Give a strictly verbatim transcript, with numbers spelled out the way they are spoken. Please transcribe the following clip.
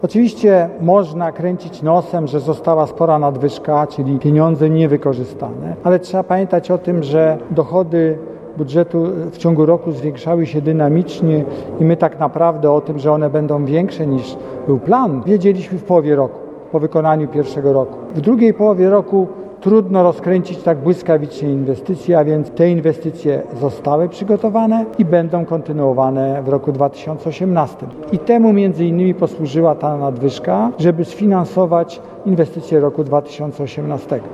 Oczywiście można kręcić nosem, że została spora nadwyżka, czyli pieniądze niewykorzystane, ale trzeba pamiętać o tym, że dochody budżetu w ciągu roku zwiększały się dynamicznie i my tak naprawdę o tym, że one będą większe niż był plan, wiedzieliśmy w połowie roku, po wykonaniu pierwszego roku. W drugiej połowie roku trudno rozkręcić tak błyskawicznie inwestycje, a więc te inwestycje zostały przygotowane i będą kontynuowane w roku dwa tysiące osiemnastym. I temu między innymi posłużyła ta nadwyżka, żeby sfinansować inwestycje roku dwa tysiące osiemnastego.